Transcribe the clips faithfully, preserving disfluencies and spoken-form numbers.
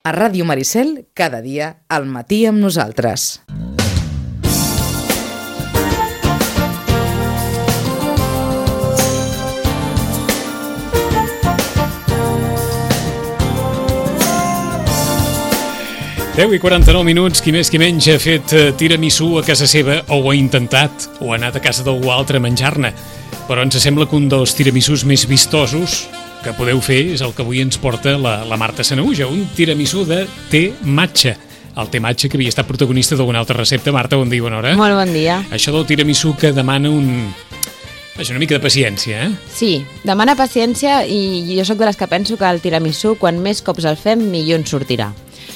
A Ràdio Maricel, cada dia, al matí amb nosaltres. deu i quaranta-nou minuts, qui més qui menys ha fet tiramisú a casa seva, o ho ha intentat, o ha anat a casa d'algú altre a menjar-ne. Però ens sembla que un dels tiramisús més vistosos que podeu fer és el que avui ens porta la, la Marta Sanahuja, un tiramisú de té matxa. El té matxa que havia estat protagonista d'alguna altra recepta. Marta, bon dia i bona hora. Molt bon dia. Això del tiramisú que demana un... és una mica de paciència, eh? Sí, demana paciència i jo sóc de les que penso que el tiramisú, quan més cops el fem, millor ens sortirà.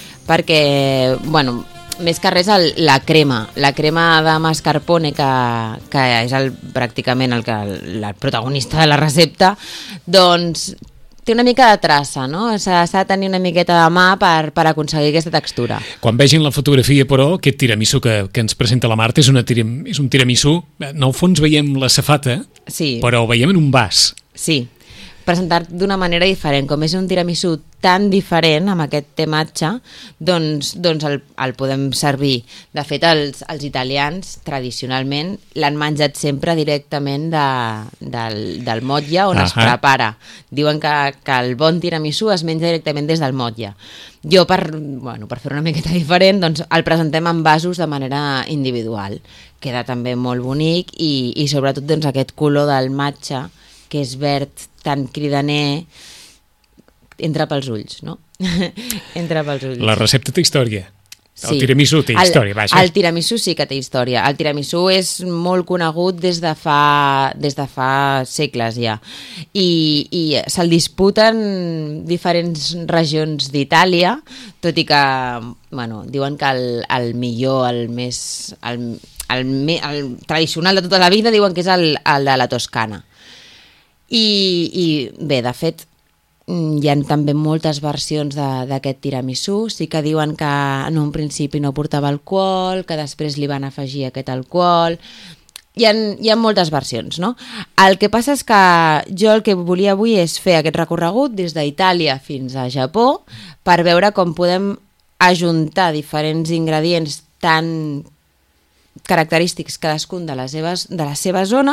Perquè, bueno, més que res el, la crema, la crema de mascarpone, que, que és el, pràcticament el, que, el, el protagonista de la recepta, doncs té una mica de traça, no? S'ha de tenir una miqueta de mà per, per aconseguir aquesta textura. Quan vegin la fotografia, però, aquest tiramisú que, que ens presenta la Marta és, una tiram, és un tiramisú, en el fons veiem la safata, sí, però ho veiem en un vas. Sí, presentat d'una manera diferent. Com és un tiramisú tan diferent amb aquest té matxa, doncs, doncs el, el podem servir. De fet, els, els italians tradicionalment l'han menjat sempre directament de, del, del motlle on uh-huh. es prepara. Diuen que, que el bon tiramisú es menja directament des del motlle. Jo, per, bueno, per fer una miqueta diferent, doncs el presentem en vasos de manera individual. Queda també molt bonic i, i sobretot doncs, aquest color del matxa, que és verd tan cridaner, entra pels ulls, no? Entra pels ulls. La recepta té història. El sí. tiramisú té història, el, vaja. El tiramisú sí que té història. El tiramisú és molt conegut des de fa, des de fa segles ja. I, i se'l disputen diferents regions d'Itàlia, tot i que, bueno, diuen que el, el millor, el més... El, el, el tradicional de tota la vida diuen que és el, el de la Toscana. I, i bé, de fet, hi ha també moltes versions d'aquest tiramisú. Sí que diuen que en un principi no portava alcohol, que després li van afegir aquest alcohol. Hi ha, hi ha moltes versions, no? El que passa és que jo el que volia avui és fer aquest recorregut des d'Itàlia fins a Japó per veure com podem ajuntar diferents ingredients tan característics cadascun de la seva, de la seva zona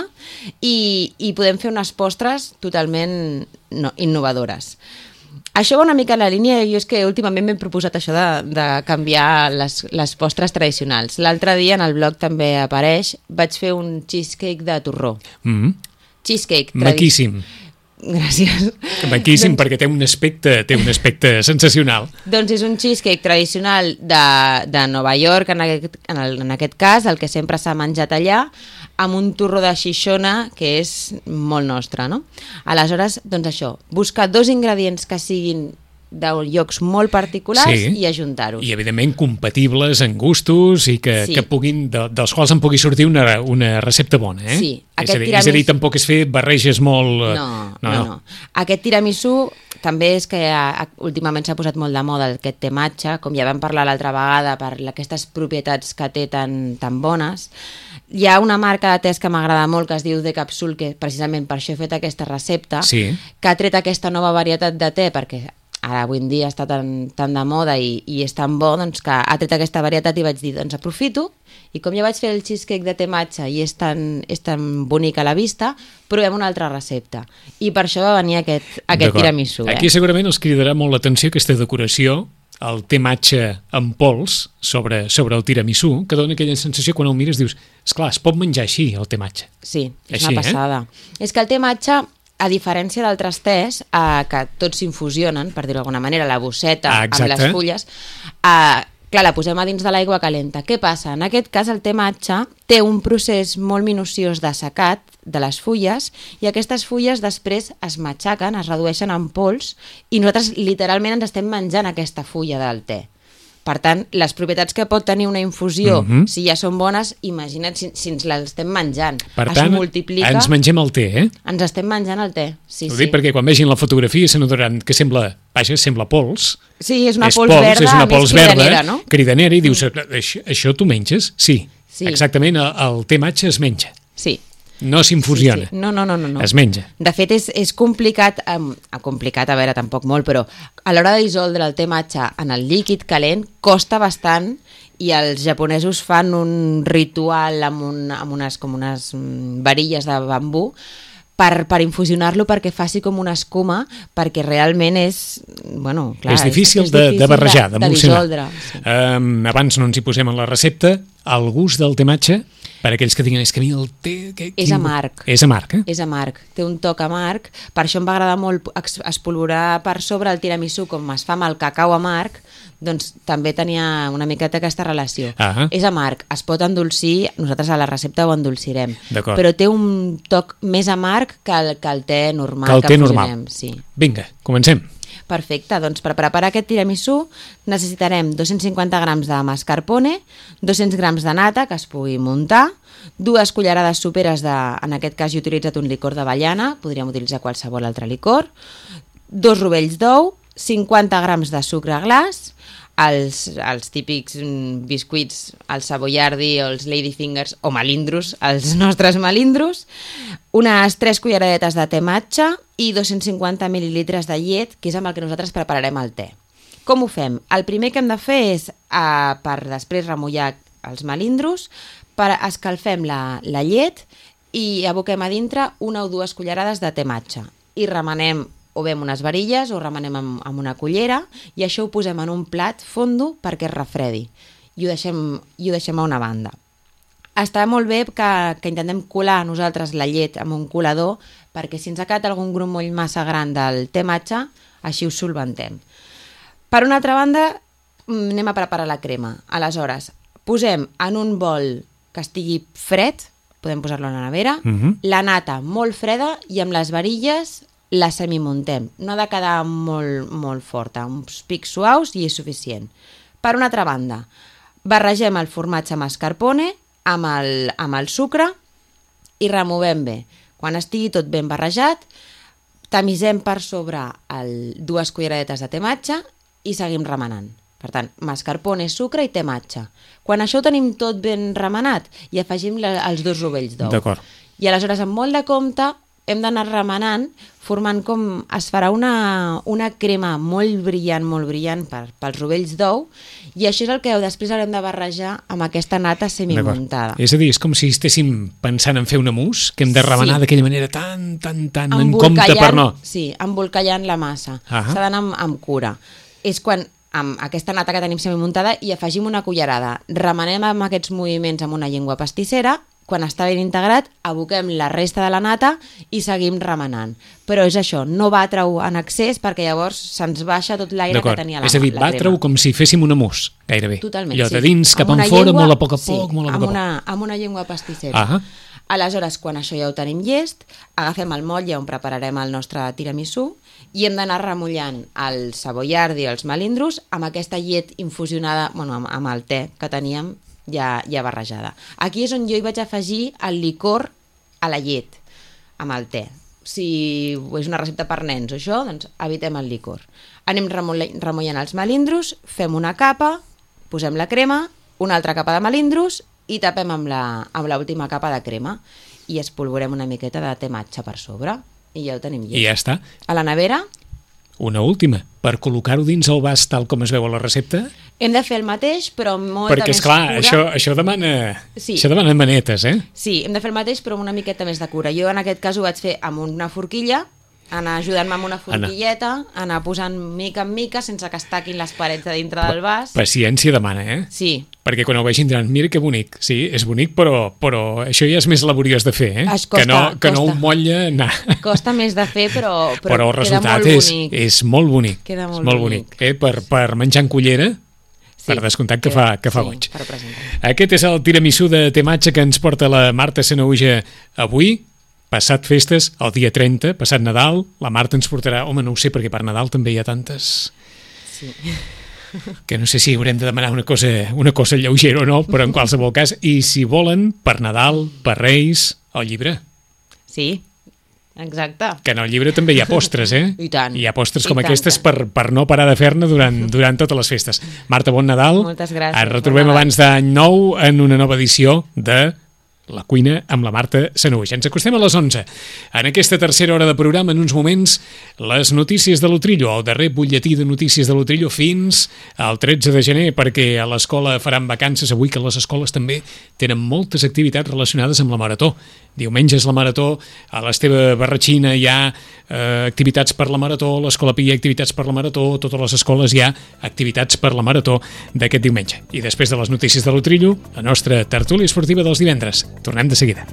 i, i podem fer unes postres totalment no, innovadores. Això va una mica en la línia, jo és que últimament m'he proposat això de, de canviar les, les postres tradicionals. L'altre dia en el blog també apareix, vaig fer un cheesecake de torró. Mm-hmm. Cheesecake. Maquíssim. Gràcies. Maquíssim, doncs, perquè té un aspecte té un aspecte sensacional. Doncs és un cheesecake tradicional de, de Nova York, en aquest, en, el, en aquest cas, el que sempre s'ha menjat allà, amb un torró de Xixona, que és molt nostre, no? Aleshores, doncs això, buscar dos ingredients que siguin de llocs molt particulars, sí, i ajuntar-los. I, evidentment, compatibles en gustos i que, sí, que puguin, de, dels quals en pugui sortir una, una recepta bona, eh? Sí. És a, dir, tiramis... és a dir, tampoc és fer barreges molt... No, no, no. no. Aquest tiramisú també és que ha, últimament s'ha posat molt de moda aquest té matxa, com ja vam parlar l'altra vegada, per aquestes propietats que té tan, tan bones. Hi ha una marca de tés que m'agrada molt, que es diu De Capsule, que precisament per això he fet aquesta recepta, sí, que ha tret aquesta nova varietat de té, perquè ara avui en dia està tan, tan de moda i, i és tan bo, doncs, que ha tret aquesta varietat i vaig dir, doncs aprofito, i com ja vaig fer el cheesecake de té matxa i és tan, és tan bonic a la vista, provem una altra recepta. I per això va venir aquest, aquest tiramisú. Eh? Aquí segurament els cridarà molt l'atenció aquesta decoració, el té matxa amb pols sobre, sobre el tiramisú, que dona aquella sensació quan el mires, dius, esclar, es pot menjar així el té matxa. Sí, és així, una passada. Eh? És que el té matxa, a diferència d'altres tés, eh, que tots s'infusionen, per dir-ho d'alguna manera, la bosseta ah, amb les fulles, eh, clar, la posem a dins de l'aigua calenta. Què passa? En aquest cas, el té matxa té un procés molt minuciós d'assecat de les fulles i aquestes fulles després es matxaquen, es redueixen en pols i nosaltres literalment ens estem menjant aquesta fulla del té. Per tant, les propietats que pot tenir una infusió, mm-hmm, si ja són bones, imagina't si, si ens les estem menjant. Per es tant, multiplica, ens mengem el té, eh? Ens estem menjant el té, sí, Ho sí. dic perquè quan vegin la fotografia se n'adonaran que sembla, vaja, sembla pols. Sí, és una és pols, pols verda, és una pols més cridanera, verda, no? Cridanera, i dius, això, això tu menges? Sí, sí, exactament, el, el té matxa es menja. Sí. No s'infusiona. Sí, sí. No, no, no, no, no. Es menja. De fet, és, és complicat, um, complicat, a veure, tampoc molt, però a l'hora de dissoldre el te matcha en el líquid calent costa bastant i els japonesos fan un ritual amb, un, amb unes, com unes varilles de bambú per, per infusionar-lo perquè faci com una escuma, perquè realment és, bueno, clar, és difícil, és, és de, difícil de barrejar, de, d'emulsionar. de sí. um, abans no ens hi posem en la recepta, el gust del te matcha, per aquells que diguen, és que a mi el te... Que, és quin... amarg. És amarg, eh? És amarg, té un toc amarg, per això em va agradar molt espolvorar per sobre el tiramisú, com es fa amb el cacau amarg, doncs també tenia una miqueta aquesta relació. Ah. És amarg, es pot endolcir, nosaltres a la recepta ho endolcirem, D'acord. però té un toc més amarg que el, que el te normal que el que te fusionem. normal. Sí. Vinga, comencem. Perfecte, doncs per preparar aquest tiramisú necessitarem dos-cents cinquanta grams de mascarpone, dos-cents grams de nata que es pugui muntar, dues cullerades soperes de, en aquest cas he utilitzat un licor d'avellana, podríem utilitzar qualsevol altre licor, dos rovells d'ou, cinquanta grams de sucre glaç, els, els típics biscuits, el savoiardi o els ladyfingers o melindros, els nostres melindros, unes tres culleradetes de te matcha i dos-cents cinquanta mil·lilitres de llet, que és amb el que nosaltres prepararem el te. Com ho fem? El primer que hem de fer és, eh, per després remullar els melindros, per escalfem la, la llet i aboquem a dintre una o dues cullerades de te matcha i remenem o bé amb unes varilles o remenem amb, amb una cullera i això ho posem en un plat fondo perquè es refredi i ho deixem, i ho deixem a una banda. Està molt bé que, que intentem colar nosaltres la llet amb un colador perquè si ens ha quedat algun grumoll massa gran del te matcha, així ho solventem. Per una altra banda, anem a preparar la crema. Aleshores, posem en un bol que estigui fred, podem posar-lo a la nevera, Uh-huh. la nata molt freda i amb les varilles la semimuntem. No ha de quedar molt, molt forta, uns pics suaus i és suficient. Per una altra banda, barregem el formatge mascarpone amb el, amb el sucre i removem bé. Quan estigui tot ben barrejat, tamisem per sobre el, dues culleradetes de te matcha i seguim remenant. Per tant, mascarpone, sucre i te matcha. Quan això ho tenim tot ben remenat, i afegim la, els dos rovells d'ou. D'acord. I aleshores, amb molt de compte, hem d'anar remenant, formant com... Es farà una, una crema molt brillant, molt brillant per, pels rovells d'ou, i això és el que després haurem de barrejar amb aquesta nata semimuntada. És a dir, és com si estéssim pensant en fer una mousse, que hem de remenar Sí. d'aquella manera tan, tan, tan en compte per no... Sí, embolcallant la massa. Ah. S'ha d'anar amb, amb cura. És quan amb aquesta nata que tenim semimuntada i afegim una cullerada. Remenem amb aquests moviments amb una llengua pastissera. Quan està ben integrat, aboquem la resta de la nata i seguim remenant. Però és això, no batre-ho en excés perquè llavors se'ns baixa tot l'aire que tenia la, és a dir, la batre-ho crema. com si féssim una mousse, gairebé. Totalment, Allò sí. de dins cap Amb una enfora, llengua- molt a poc a sí, poc, molt a amb poc a una, poc. amb una llengua pastissera. Ah. Aleshores, quan això ja ho tenim llest, agafem el motlle on prepararem el nostre tiramisú i hem d'anar remullant el savoiardi i els melindros amb aquesta llet infusionada, bueno, amb, amb el te que teníem ja, ja barrejada. Aquí és on jo hi vaig afegir el licor a la llet, amb el te. Si és una recepta per nens o això, doncs evitem el licor. Anem remullant, remullant els melindros, fem una capa, posem la crema, una altra capa de melindros i tapem amb la, amb l'última capa de crema i espolvorem una miqueta de te matcha per sobre i ja ho tenim llest. I ja està. A la nevera Una última, per col·locar-ho dins el vas tal com es veu a la recepta, hem de fer el mateix però amb molta perquè, més esclar, cura. això, això, demana, Sí. això demana manetes, eh? Sí, hem de fer el mateix però amb una miqueta més de cura. Jo en aquest cas ho vaig fer amb una forquilla, anar ajudant-me amb una forquilleta, anar posant mica en mica sense que es taquin les parets de dintre del vas. Paciència demana, eh? Sí, Perquè quan ho vegin diran, mira que bonic. Sí, és bonic, però, però això ja és més laboriós de fer, eh? Es costa, que no, que no costa. un motlle... Nah. costa més de fer però, però, Però el queda resultat molt és, bonic. és molt bonic. Queda molt és molt bonic. bonic. Eh? Per, per menjar en cullera, Sí, per descomptat que queda- fa, que fa sí, goig. per presentar. Aquest és el tiramisú de te matcha que ens porta la Marta Sanaüja avui. Passat festes, el dia trenta, passat Nadal, la Marta ens portarà... Home, no ho sé, perquè per Nadal també hi ha tantes... Sí. que no sé si haurem de demanar una cosa, una cosa lleugera o no, però en qualsevol cas, i si volen, per Nadal, per Reis, el llibre. Sí, exacte. Que en el llibre també hi ha postres, eh? I tant. Hi ha postres I com tant, aquestes tant. per, per no parar de fer-ne durant, durant totes les festes. Marta, bon Nadal. Moltes gràcies, Ens retrobem bon Nadal. abans d'any nou en una nova edició de La cuina amb la Marta Sanuix. Ens acostem a les onze. En aquesta tercera hora de programa, en uns moments, les notícies de l'Utrillo, el darrer butlletí de notícies de l'Utrillo fins al tretze de gener, perquè a l'escola faran vacances avui, que les escoles també tenen moltes activitats relacionades amb la Marató. Diumenge és la Marató, a l'Esteve Barratxina hi ha eh, activitats per la Marató, a l'Escola Pi hi ha activitats per la Marató, a totes les escoles hi ha activitats per la Marató d'aquest diumenge. I després de les notícies de l'Utrillo, la nostra tertúlia esportiva dels divendres. Tornem de seguida.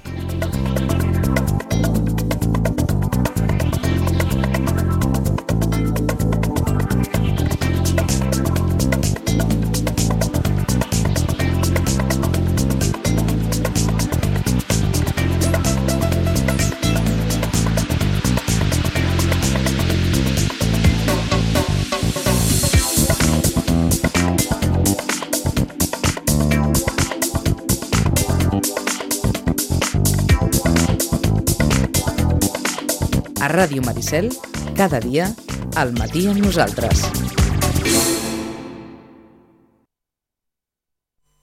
A Ràdio Maricel, cada dia, al matí amb nosaltres.